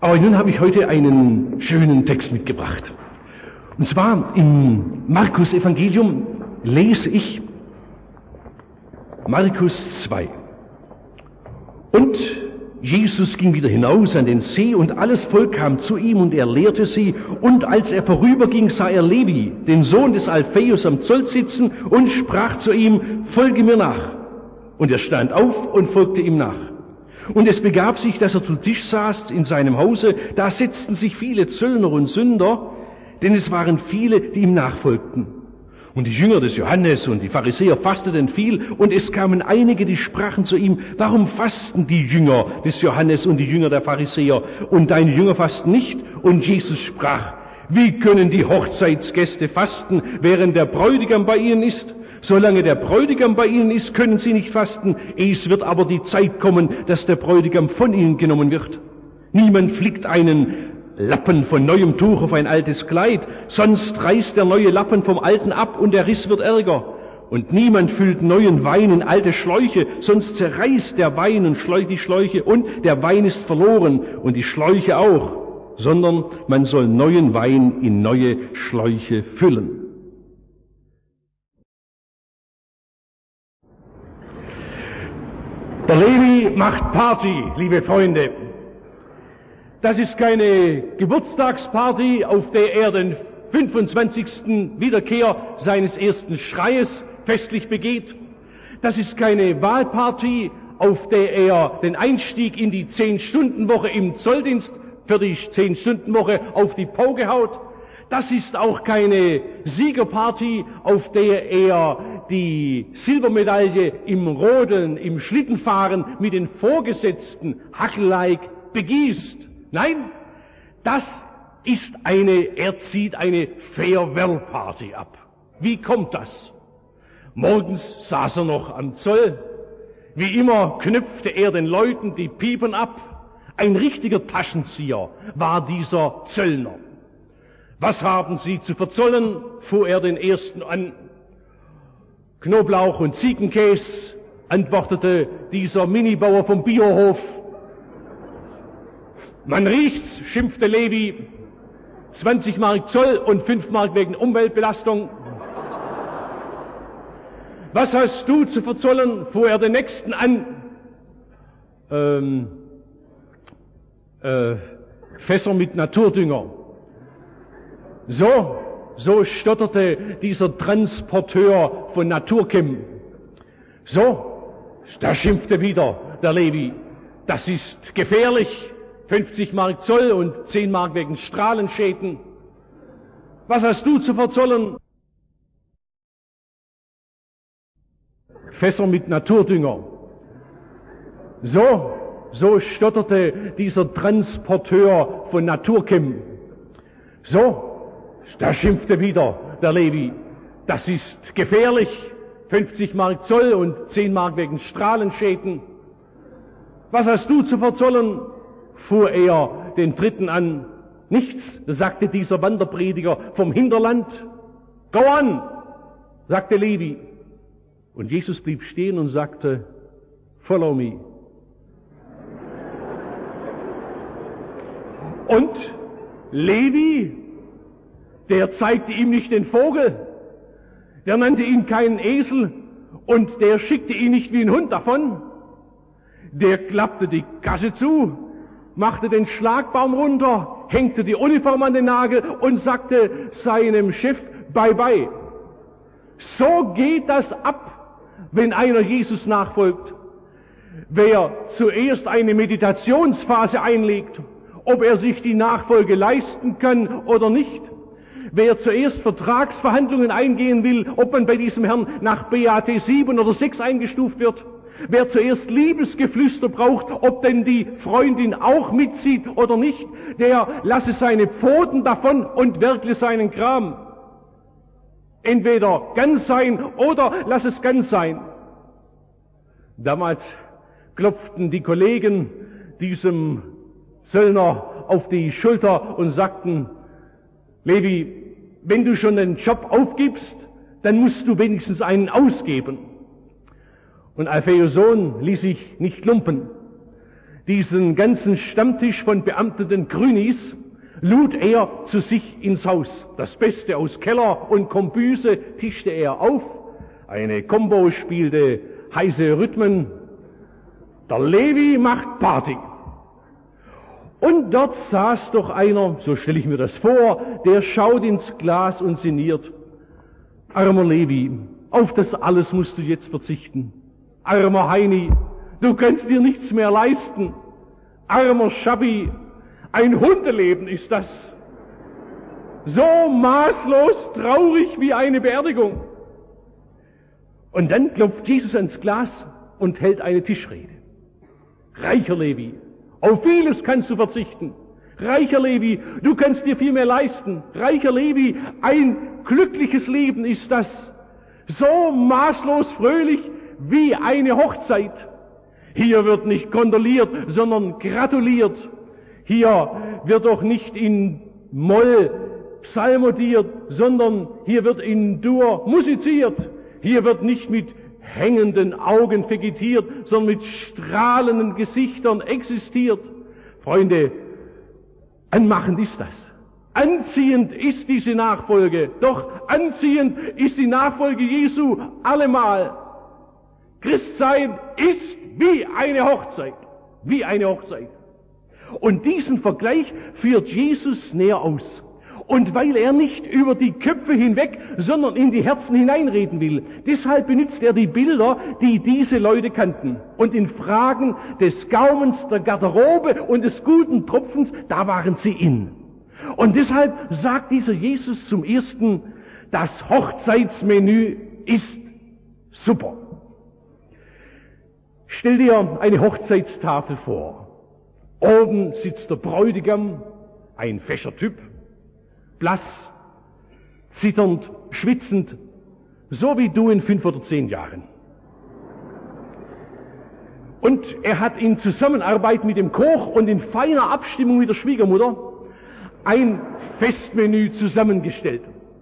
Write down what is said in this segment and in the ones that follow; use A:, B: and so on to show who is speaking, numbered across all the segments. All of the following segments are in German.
A: Aber nun habe ich heute einen schönen Text mitgebracht. Und zwar im Markus-Evangelium lese ich Markus 2. Und Jesus ging wieder hinaus an den See, und alles Volk kam zu ihm, und er lehrte sie. Und als er vorüberging, sah er Levi, den Sohn des Alpheus, am Zoll sitzen, und sprach zu ihm: Folge mir nach. Und er stand auf und folgte ihm nach. Und es begab sich, dass er zu Tisch saß in seinem Hause. Da setzten sich viele Zöllner und Sünder, denn es waren viele, die ihm nachfolgten. Und die Jünger des Johannes und die Pharisäer fasteten viel, und es kamen einige, die sprachen zu ihm: Warum fasten die Jünger des Johannes und die Jünger der Pharisäer, und deine Jünger fasten nicht? Und Jesus sprach: Wie können die Hochzeitsgäste fasten, während der Bräutigam bei ihnen ist? Solange der Bräutigam bei ihnen ist, können sie nicht fasten. Es wird aber die Zeit kommen, dass der Bräutigam von ihnen genommen wird. Niemand flickt einen Lappen von neuem Tuch auf ein altes Kleid, sonst reißt der neue Lappen vom alten ab, und der Riss wird ärger. Und niemand füllt neuen Wein in alte Schläuche, sonst zerreißt der Wein und die Schläuche, und der Wein ist verloren und die Schläuche auch, sondern man soll neuen Wein in neue Schläuche füllen. Der Levi macht Party, liebe Freunde. Das ist keine Geburtstagsparty, auf der er den 25. Wiederkehr seines ersten Schreies festlich begeht. Das ist keine Wahlparty, auf der er den Einstieg in die 10-Stunden-Woche im Zolldienst für die 10-Stunden-Woche auf die Pauke haut. Das ist auch keine Siegerparty, auf der er die Silbermedaille im Rodeln, im Schlittenfahren mit den Vorgesetzten hackelleik begießt. Nein, er zieht eine Farewell-Party ab. Wie kommt das? Morgens saß er noch am Zoll. Wie immer knüpfte er den Leuten die Piepen ab. Ein richtiger Taschenzieher war dieser Zöllner. Was haben Sie zu verzollen? Fuhr er den ersten an. Knoblauch und Ziegenkäse, antwortete dieser Minibauer vom Biohof. Man riecht's, schimpfte Levi. 20 Mark Zoll und 5 Mark wegen Umweltbelastung. Was hast du zu verzollen? Fuhr er den nächsten an. Fässer mit Naturdünger. So stotterte dieser Transporteur von Naturchem. Da schimpfte wieder der Levi. Das ist gefährlich. 50 Mark Zoll und 10 Mark wegen Strahlenschäden. Was hast du zu verzollen? Fässer mit Naturdünger. So stotterte dieser Transporteur von Naturchem. Da schimpfte wieder der Levi. Das ist gefährlich. 50 Mark Zoll und 10 Mark wegen Strahlenschäden. Was hast du zu verzollen? Fuhr er den Dritten an. Nichts, sagte dieser Wanderprediger vom Hinterland. Go on, sagte Levi. Und Jesus blieb stehen und sagte: Follow me. Und Levi, der zeigte ihm nicht den Vogel, der nannte ihn keinen Esel, und der schickte ihn nicht wie ein Hund davon. Der klappte die Kasse zu, machte den Schlagbaum runter, hängte die Uniform an den Nagel und sagte seinem Chef Bye-bye. So geht das ab, wenn einer Jesus nachfolgt. Wer zuerst eine Meditationsphase einlegt, ob er sich die Nachfolge leisten kann oder nicht, wer zuerst Vertragsverhandlungen eingehen will, ob man bei diesem Herrn nach BAT 7 oder 6 eingestuft wird, wer zuerst Liebesgeflüster braucht, ob denn die Freundin auch mitzieht oder nicht, der lasse seine Pfoten davon und werkle seinen Kram. Entweder ganz sein oder lass es ganz sein. Damals klopften die Kollegen diesem Zöllner auf die Schulter und sagten: Levi, wenn du schon den Job aufgibst, dann musst du wenigstens einen ausgeben. Und Alpheus Sohn ließ sich nicht lumpen. diesen ganzen Stammtisch von beamteten Grünis, lud er zu sich ins Haus. Das Beste aus Keller und Kombüse tischte er auf. Eine Combo spielte heiße Rhythmen. Der Levi macht Party. Und dort saß doch einer, so stelle ich mir das vor, der schaut ins Glas und sinniert. Armer Levi, auf das alles musst du jetzt verzichten. Armer Heini, du kannst dir nichts mehr leisten. Armer Schabbi, ein Hundeleben ist das. So maßlos traurig wie eine Beerdigung. Und dann klopft Jesus ans Glas und hält eine Tischrede. Reicher Levi, auf vieles kannst du verzichten. Reicher Levi, du kannst dir viel mehr leisten. Reicher Levi, ein glückliches Leben ist das. So maßlos fröhlich wie eine Hochzeit. Hier wird nicht kondoliert, sondern gratuliert. Hier wird doch nicht in Moll psalmodiert, sondern hier wird in Dur musiziert. Hier wird nicht mit hängenden Augen vegetiert, sondern mit strahlenden Gesichtern existiert. Freunde, anmachend ist das. Anziehend ist diese Nachfolge. Doch anziehend ist die Nachfolge Jesu allemal. Christsein ist wie eine Hochzeit. Wie eine Hochzeit. Und diesen Vergleich führt Jesus näher aus. Und weil er nicht über die Köpfe hinweg, sondern in die Herzen hineinreden will, deshalb benutzt er die Bilder, die diese Leute kannten. Und in Fragen des Gaumens, der Garderobe und des guten Tropfens, da waren sie in. Und deshalb sagt dieser Jesus zum Ersten, das Hochzeitsmenü ist super. Stell dir eine Hochzeitstafel vor. Oben sitzt der Bräutigam, ein fescher Typ, blass, zitternd, schwitzend, so wie du in 5 oder 10 Jahren. Und er hat in Zusammenarbeit mit dem Koch und in feiner Abstimmung mit der Schwiegermutter ein Festmenü zusammengestellt.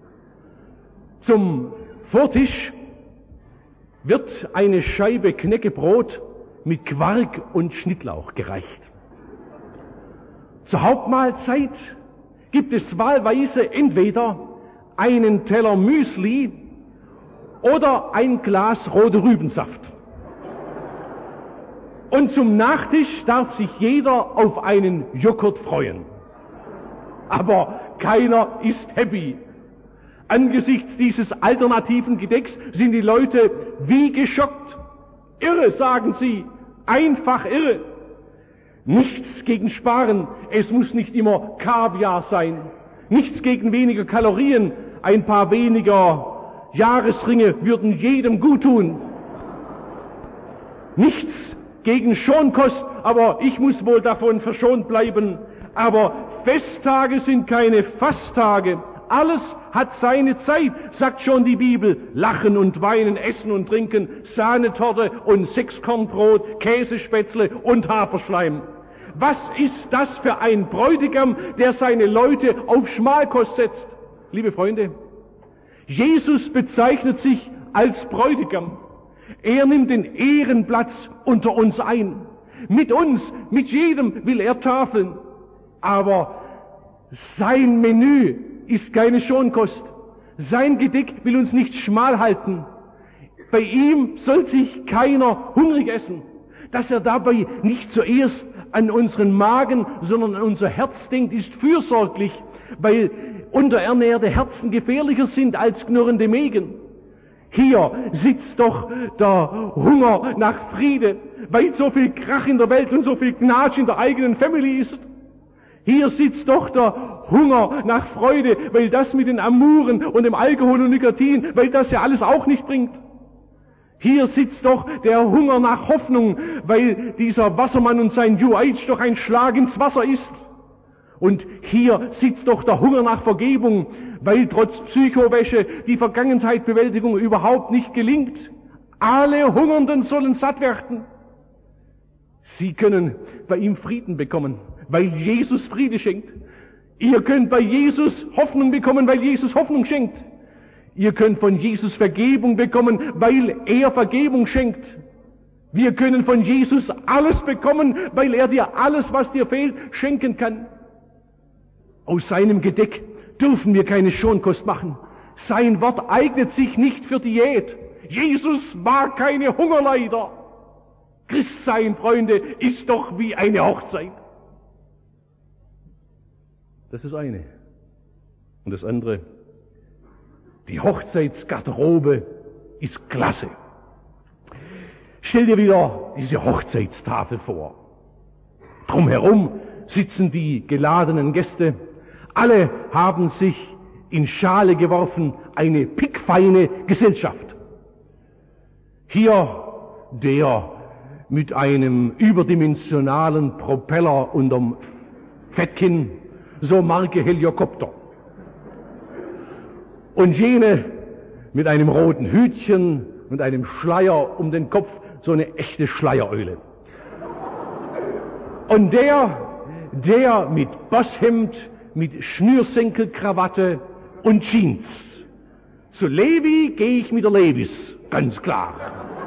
A: Zum Vortisch wird eine Scheibe Knäckebrot mit Quark und Schnittlauch gereicht. Zur Hauptmahlzeit gibt es wahlweise entweder einen Teller Müsli oder ein Glas rote Rübensaft. Und zum Nachtisch darf sich jeder auf einen Joghurt freuen. Aber keiner ist happy. Angesichts dieses alternativen Gedecks sind die Leute wie geschockt. Irre, sagen sie, einfach irre. Nichts gegen Sparen, es muss nicht immer Kaviar sein. Nichts gegen weniger Kalorien, ein paar weniger Jahresringe würden jedem gut tun. Nichts gegen Schonkost, aber ich muss wohl davon verschont bleiben. Aber Festtage sind keine Fasttage. Alles hat seine Zeit, sagt schon die Bibel. Lachen und weinen, essen und trinken, Sahnetorte und Sechskornbrot, Käsespätzle und Haferschleim. Was ist das für ein Bräutigam, der seine Leute auf Schmalkost setzt? Liebe Freunde, Jesus bezeichnet sich als Bräutigam. Er nimmt den Ehrenplatz unter uns ein. Mit uns, mit jedem will er tafeln. Aber sein Menü ist keine Schonkost. Sein Gedeck will uns nicht schmal halten. Bei ihm soll sich keiner hungrig essen. Dass er dabei nicht zuerst an unseren Magen, sondern an unser Herz denkt, ist fürsorglich, weil unterernährte Herzen gefährlicher sind als knurrende Mägen. Hier sitzt doch der Hunger nach Friede, weil so viel Krach in der Welt und so viel Gnatsch in der eigenen Family ist. Hier sitzt doch der Hunger nach Freude, weil das mit den Amuren und dem Alkohol und Nikotin, weil das ja alles auch nicht bringt. Hier sitzt doch der Hunger nach Hoffnung, weil dieser Wassermann und sein New Age doch ein Schlag ins Wasser ist. Und hier sitzt doch der Hunger nach Vergebung, weil trotz Psychowäsche die Vergangenheitsbewältigung überhaupt nicht gelingt. Alle Hungernden sollen satt werden. Sie können bei ihm Frieden bekommen, weil Jesus Friede schenkt. Ihr könnt bei Jesus Hoffnung bekommen, weil Jesus Hoffnung schenkt. Ihr könnt von Jesus Vergebung bekommen, weil er Vergebung schenkt. Wir können von Jesus alles bekommen, weil er dir alles, was dir fehlt, schenken kann. Aus seinem Gedeck dürfen wir keine Schonkost machen. Sein Wort eignet sich nicht für Diät. Jesus mag keine Hungerleider. Christsein, Freunde, ist doch wie eine Hochzeit. Das ist eine. Und das andere, die Hochzeitsgarderobe ist klasse. Stell dir wieder diese Hochzeitstafel vor. Drumherum sitzen die geladenen Gäste. Alle haben sich in Schale geworfen, eine pickfeine Gesellschaft. Hier der mit einem überdimensionalen Propeller unterm Fettkinn, so Marke Helikopter. Und jene mit einem roten Hütchen und einem Schleier um den Kopf, so eine echte Schleiereule. Und der mit Bosshemd, mit Schnürsenkelkrawatte und Jeans. Zu Levi gehe ich mit der Levis, ganz klar.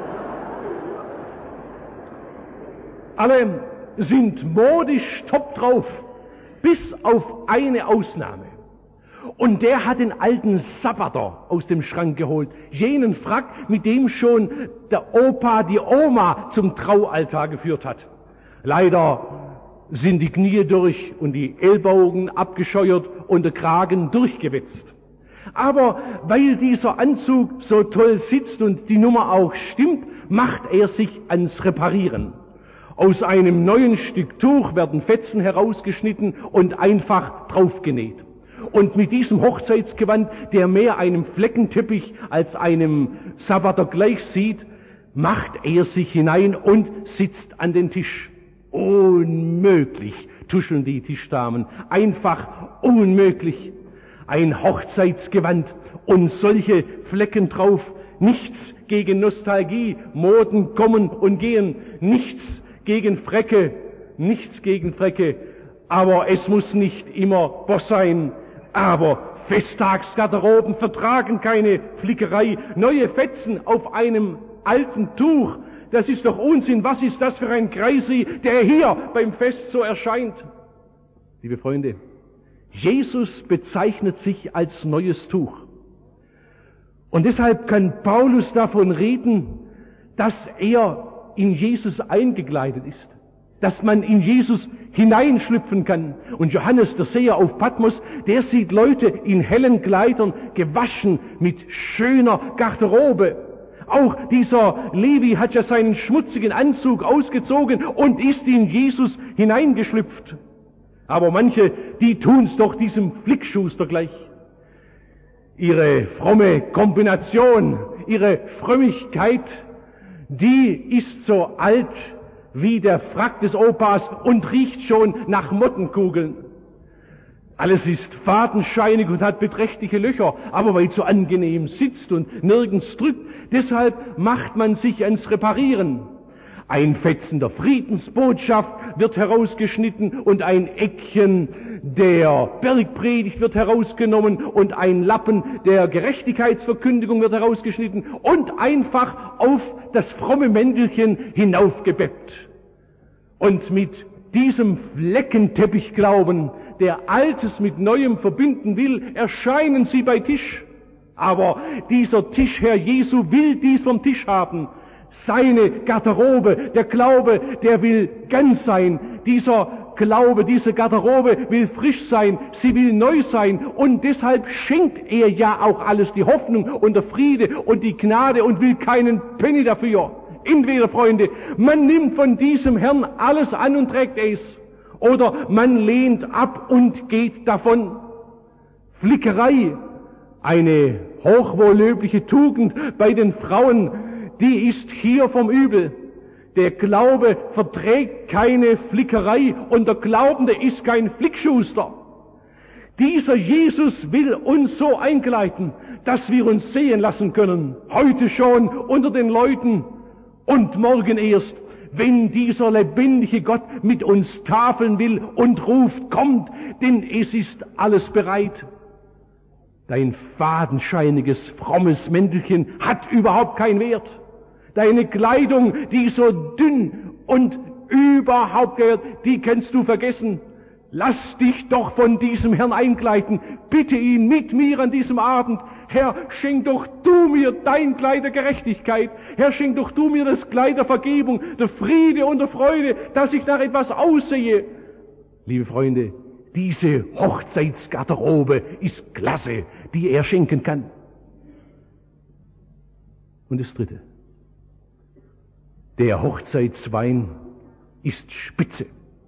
A: Alle sind modisch top drauf, bis auf eine Ausnahme. Und der hat den alten Sabbater aus dem Schrank geholt, jenen Frack, mit dem schon der Opa die Oma zum Traualtar geführt hat. Leider sind die Knie durch und die Ellbogen abgescheuert und der Kragen durchgewetzt. Aber weil dieser Anzug so toll sitzt und die Nummer auch stimmt, macht er sich ans Reparieren. Aus einem neuen Stück Tuch werden Fetzen herausgeschnitten und einfach draufgenäht. Und mit diesem Hochzeitsgewand, der mehr einem Fleckenteppich als einem Sabbater gleich sieht, macht er sich hinein und sitzt an den Tisch. Unmöglich, tuscheln die Tischdamen, einfach unmöglich. Ein Hochzeitsgewand und solche Flecken drauf, nichts gegen Nostalgie, Moden kommen und gehen, nichts gegen Frecke, aber es muss nicht immer Boss sein. Aber Festtagsgarderoben vertragen keine Flickerei. Neue Fetzen auf einem alten Tuch, das ist doch Unsinn. Was ist das für ein Kreisi, der hier beim Fest so erscheint? Liebe Freunde, Jesus bezeichnet sich als neues Tuch. Und deshalb kann Paulus davon reden, dass er in Jesus eingekleidet ist, dass man in Jesus hineinschlüpfen kann. Und Johannes, der Seher auf Patmos, der sieht Leute in hellen Kleidern, gewaschen mit schöner Garderobe. Auch dieser Levi hat ja seinen schmutzigen Anzug ausgezogen und ist in Jesus hineingeschlüpft. Aber manche, die tun's doch diesem Flickschuster gleich. Ihre fromme Kombination, ihre Frömmigkeit, die ist so alt wie der Frack des Opas und riecht schon nach Mottenkugeln. Alles ist fadenscheinig und hat beträchtliche Löcher, aber weil es so angenehm sitzt und nirgends drückt, deshalb macht man sich ans Reparieren. Ein Fetzen der Friedensbotschaft wird herausgeschnitten und ein Eckchen der Bergpredigt wird herausgenommen und ein Lappen der Gerechtigkeitsverkündigung wird herausgeschnitten und einfach auf das fromme Mäntelchen hinaufgebeppt. Und mit diesem Fleckenteppichglauben, der Altes mit Neuem verbinden will, erscheinen sie bei Tisch. Aber dieser Tischherr Jesu will dies vom Tisch haben. Seine Garderobe, der Glaube, der will ganz sein. Dieser Glaube, diese Garderobe will frisch sein, sie will neu sein und deshalb schenkt er ja auch alles, die Hoffnung und der Friede und die Gnade und will keinen Penny dafür. Entweder, Freunde, man nimmt von diesem Herrn alles an und trägt es, oder man lehnt ab und geht davon. Flickerei, eine hochwohllöbliche Tugend bei den Frauen, die ist hier vom Übel. Der Glaube verträgt keine Flickerei und der Glaubende ist kein Flickschuster. Dieser Jesus will uns so einkleiden, dass wir uns sehen lassen können, heute schon unter den Leuten und morgen erst, wenn dieser lebendige Gott mit uns tafeln will und ruft, kommt, denn es ist alles bereit. Dein fadenscheiniges, frommes Mäntelchen hat überhaupt keinen Wert. Deine Kleidung, die so dünn und überhaupt gehört, die kannst du vergessen. Lass dich doch von diesem Herrn einkleiden. Bitte ihn mit mir an diesem Abend. Herr, schenk doch du mir dein Kleid der Gerechtigkeit. Herr, schenk doch du mir das Kleid der Vergebung, der Friede und der Freude, dass ich nach etwas aussehe. Liebe Freunde, diese Hochzeitsgarderobe ist klasse, die er schenken kann. Und das Dritte. Der Hochzeitswein ist spitze.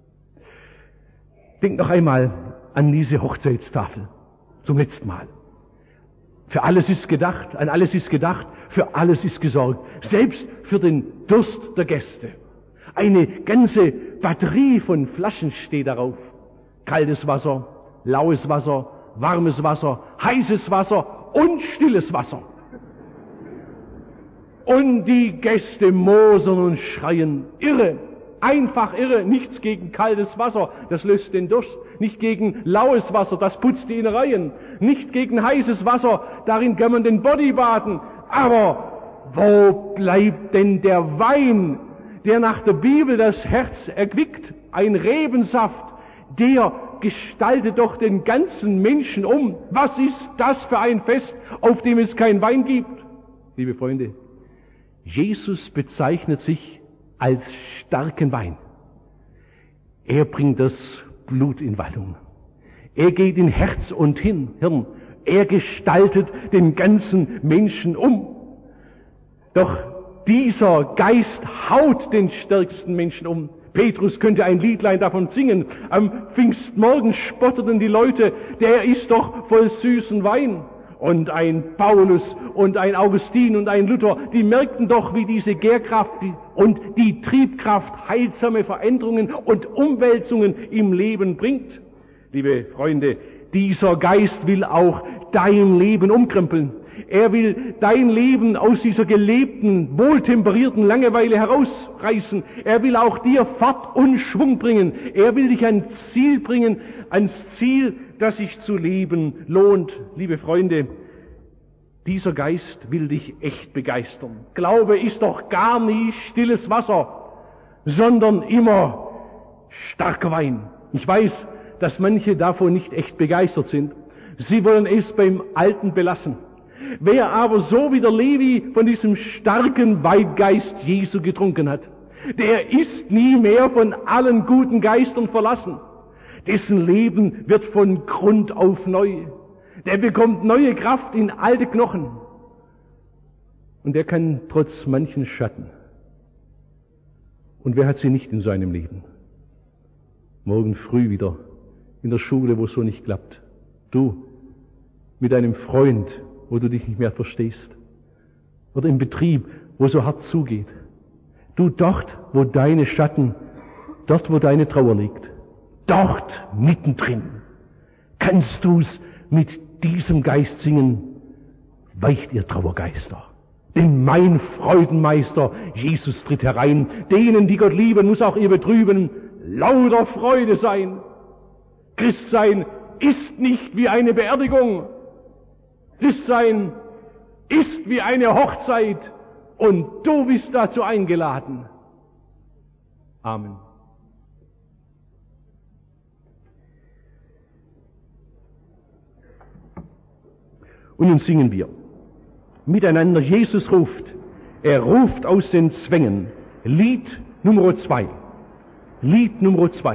A: Denk noch einmal an diese Hochzeitstafel zum letzten Mal. Für alles ist gedacht, an alles ist gedacht, für alles ist gesorgt, selbst für den Durst der Gäste. Eine ganze Batterie von Flaschen steht darauf. Kaltes Wasser, laues Wasser, warmes Wasser, heißes Wasser und stilles Wasser. Und die Gäste mosern und schreien, irre, einfach irre, nichts gegen kaltes Wasser, das löst den Durst, nicht gegen laues Wasser, das putzt die Innereien, nicht gegen heißes Wasser, darin kann man den Body baden, aber wo bleibt denn der Wein, der nach der Bibel das Herz erquickt, ein Rebensaft, der gestaltet doch den ganzen Menschen um. Was ist das für ein Fest, auf dem es kein Wein gibt? Liebe Freunde, Jesus bezeichnet sich als starken Wein. Er bringt das Blut in Wallung. Er geht in Herz und Hirn. Er gestaltet den ganzen Menschen um. Doch dieser Geist haut den stärksten Menschen um. Petrus könnte ein Liedlein davon singen. Am Pfingstmorgen spotteten die Leute, der ist doch voll süßen Wein. Und ein Paulus und ein Augustin und ein Luther, die merkten doch, wie diese Gärkraft und die Triebkraft heilsame Veränderungen und Umwälzungen im Leben bringt. Liebe Freunde, dieser Geist will auch dein Leben umkrempeln. Er will dein Leben aus dieser gelebten, wohltemperierten Langeweile herausreißen. Er will auch dir Fahrt und Schwung bringen. Er will dich ans Ziel bringen, ans Ziel, das sich zu leben lohnt. Liebe Freunde, dieser Geist will dich echt begeistern. Glaube ist doch gar nie stilles Wasser, sondern immer starker Wein. Ich weiß, dass manche davon nicht echt begeistert sind. Sie wollen es beim Alten belassen. Wer aber so wie der Levi von diesem starken Weingeist Jesu getrunken hat, der ist nie mehr von allen guten Geistern verlassen. Dessen Leben wird von Grund auf neu. Der bekommt neue Kraft in alte Knochen. Und der kann trotz manchen Schatten. Und wer hat sie nicht in seinem Leben? Morgen früh wieder in der Schule, wo es so nicht klappt. Du mit einem Freund, wo du dich nicht mehr verstehst. Oder im Betrieb, wo so hart zugeht. Du dort, wo deine Schatten, dort, wo deine Trauer liegt. Dort mittendrin kannst du's mit diesem Geist singen. Weicht ihr Trauergeister. Denn mein Freudenmeister Jesus tritt herein. Denen, die Gott lieben, muss auch ihr Betrüben lauter Freude sein. Christsein ist nicht wie eine Beerdigung. Christsein ist wie eine Hochzeit und du bist dazu eingeladen. Amen. Und nun singen wir miteinander, Jesus ruft. Er ruft aus den Zwängen. Lied Nummer 2. Lied Nummer 2.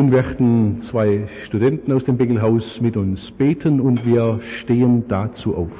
A: Nun werden zwei Studenten aus dem Bengelhaus mit uns beten und wir stehen dazu auf.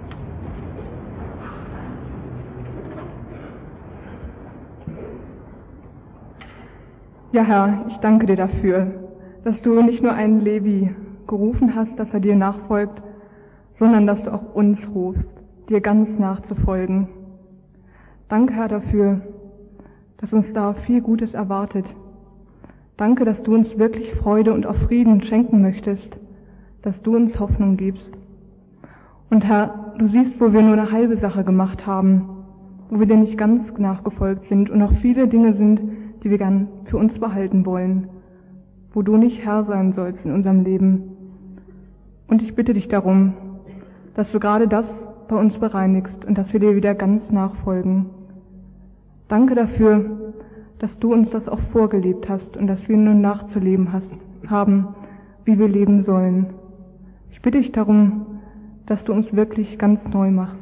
B: Ja, Herr, ich danke dir dafür, dass du nicht nur einen Levi gerufen hast, dass er dir nachfolgt, sondern dass du auch uns rufst, dir ganz nachzufolgen. Danke, Herr, dafür, dass uns da viel Gutes erwartet. Danke, dass du uns wirklich Freude und auch Frieden schenken möchtest, dass du uns Hoffnung gibst. Und Herr, du siehst, wo wir nur eine halbe Sache gemacht haben, wo wir dir nicht ganz nachgefolgt sind und noch viele Dinge sind, die wir gern für uns behalten wollen, wo du nicht Herr sein sollst in unserem Leben. Und ich bitte dich darum, dass du gerade das bei uns bereinigst und dass wir dir wieder ganz nachfolgen. Danke dafür, dass du uns das auch vorgelebt hast und dass wir nun nachzuleben haben, wie wir leben sollen. Ich bitte dich darum, dass du uns wirklich ganz neu machst.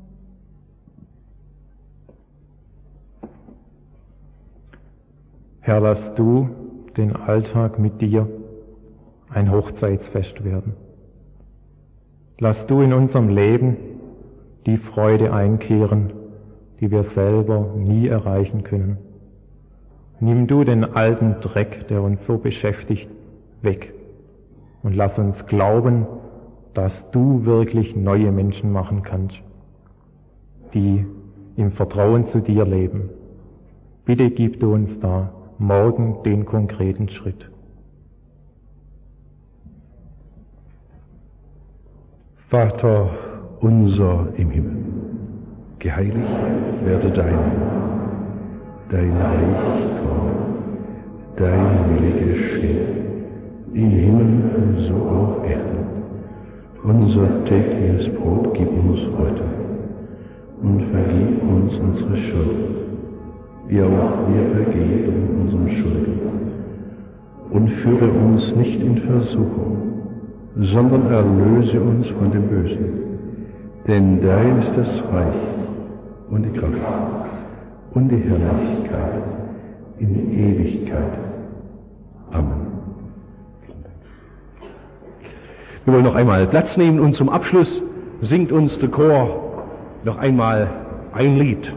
C: Herr, lass du den Alltag mit dir ein Hochzeitsfest werden. Lass du in unserem Leben die Freude einkehren, die wir selber nie erreichen können. Nimm du den alten Dreck, der uns so beschäftigt, weg und lass uns glauben, dass du wirklich neue Menschen machen kannst, die im Vertrauen zu dir leben. Bitte gib du uns da morgen den konkreten Schritt.
A: Vater unser im Himmel, geheiligt werde dein Name, dein Reich komme, dein Wille geschehe, im Himmel so auf Erden. Unser tägliches Brot gib uns heute und vergib uns unsere Schuld, wie auch wir vergeben unseren Schuldigern. Und führe uns nicht in Versuchung, sondern erlöse uns von dem Bösen. Denn dein ist das Reich und die Kraft und die Herrlichkeit in Ewigkeit. Amen. Wir wollen noch einmal Platz nehmen und zum Abschluss singt uns der Chor noch einmal ein Lied.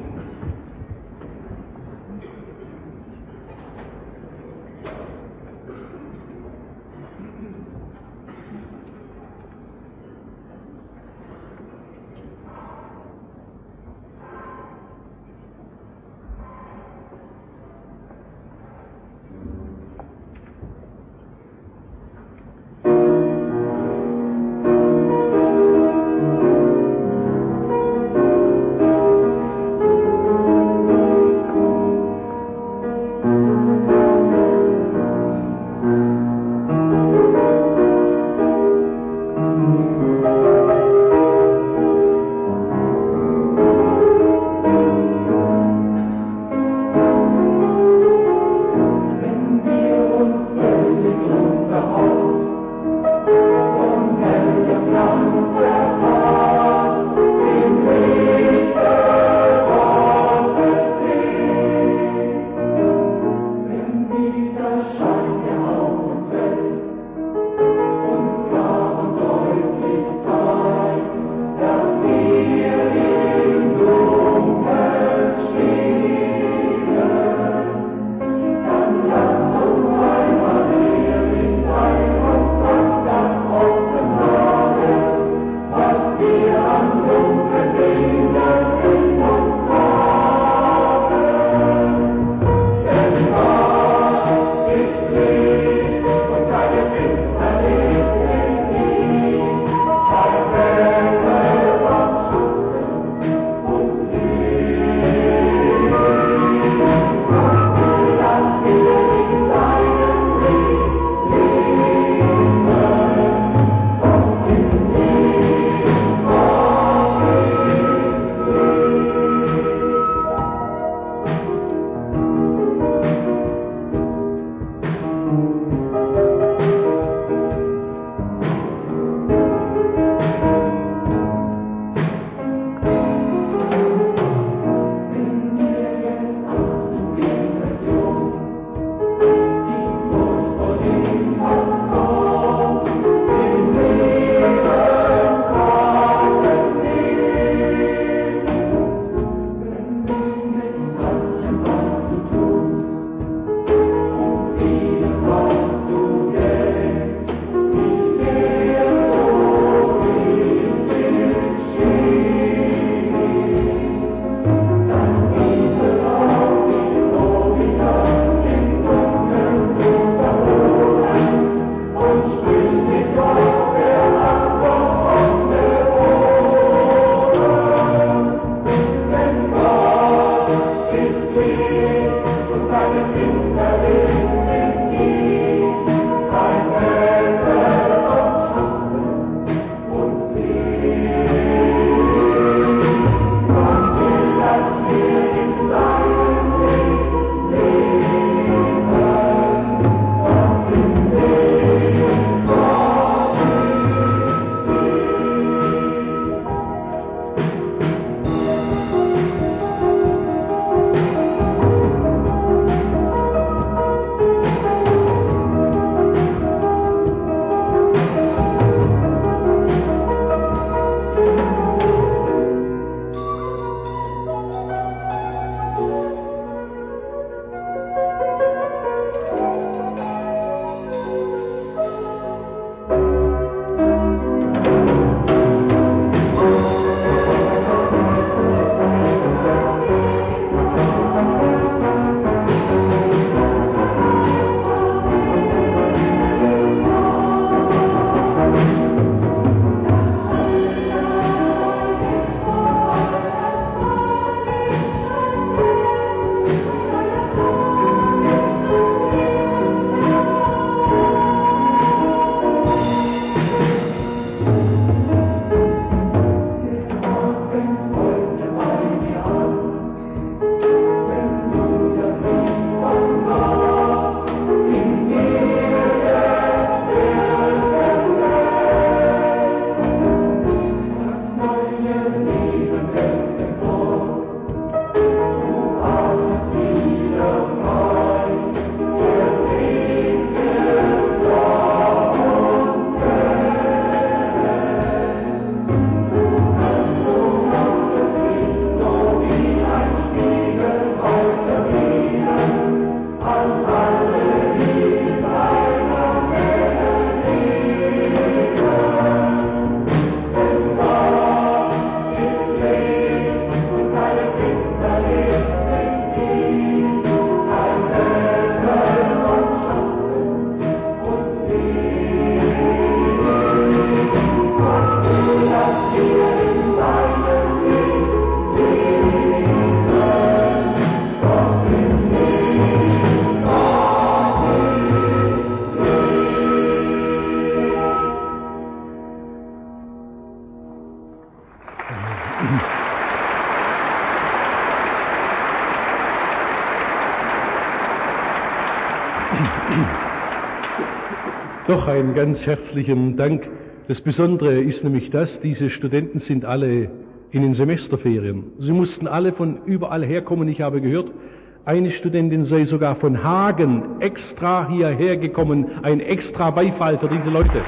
A: Doch einen ganz herzlichen Dank. Das Besondere ist nämlich das, diese Studenten sind alle in den Semesterferien. Sie mussten alle von überall herkommen. Ich habe gehört, eine Studentin sei sogar von Hagen extra hierher gekommen. Ein extra Beifall für diese Leute.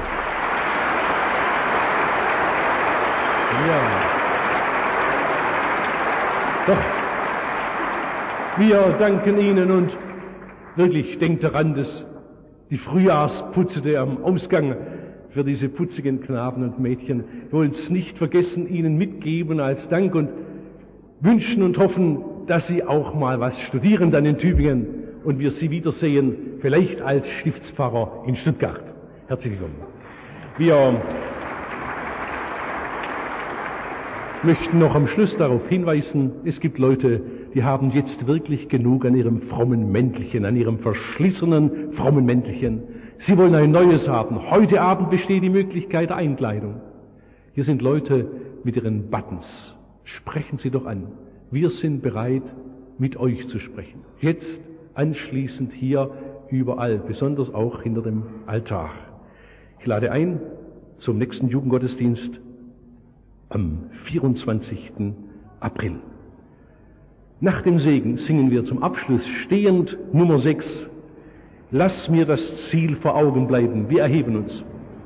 A: Ja. Doch, wir danken Ihnen und wirklich denkt daran, dass die Frühjahrsputze am Ausgang für diese putzigen Knaben und Mädchen. Wir wollen es nicht vergessen, Ihnen mitgeben als Dank und wünschen und hoffen, dass Sie auch mal was studieren dann in Tübingen und wir Sie wiedersehen, vielleicht als Stiftspfarrer in Stuttgart. Herzlich willkommen. Wir möchten noch am Schluss darauf hinweisen, es gibt Leute, die haben jetzt wirklich genug an ihrem frommen Mäntelchen, an ihrem verschlissenen frommen Mäntelchen. Sie wollen ein neues haben. Heute Abend besteht die Möglichkeit der Einkleidung. Hier sind Leute mit ihren Buttons. Sprechen Sie doch an. Wir sind bereit, mit euch zu sprechen. Jetzt, anschließend hier, überall, besonders auch hinter dem Altar. Ich lade ein zum nächsten Jugendgottesdienst am 24. April. Nach dem Segen singen wir zum Abschluss stehend Nummer 6. Lass mir das Ziel vor Augen bleiben. Wir erheben uns.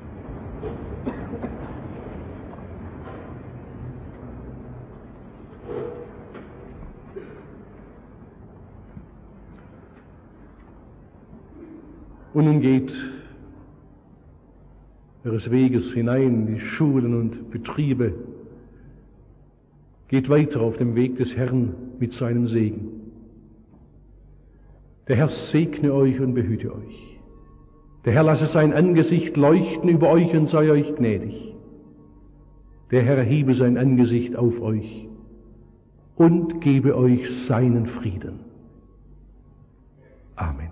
A: Und nun geht ihres Weges hinein in die Schulen und Betriebe, geht weiter auf dem Weg des Herrn mit seinem Segen. Der Herr segne euch und behüte euch. Der Herr lasse sein Angesicht leuchten über euch und sei euch gnädig. Der Herr erhebe sein Angesicht auf euch und gebe euch seinen Frieden. Amen.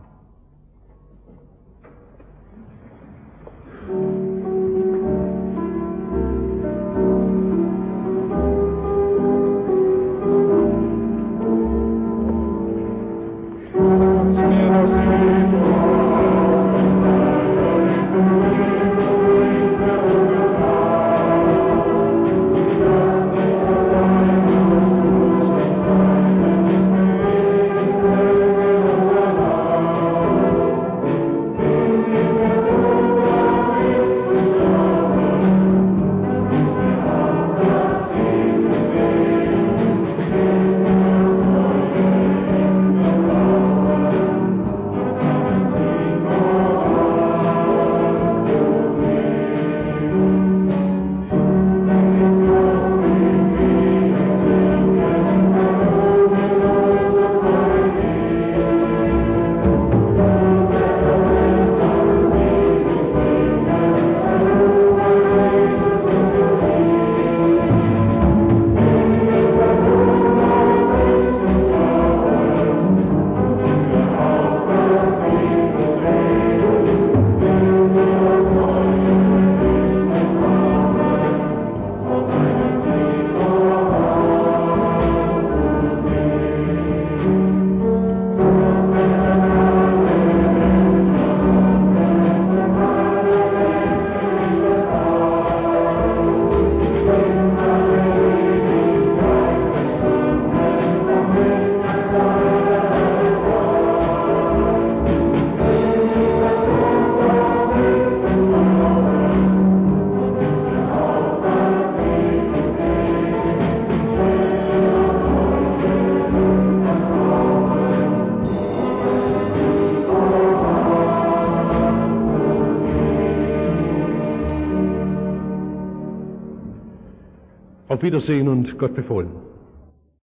A: Auf Wiedersehen und Gott befohlen.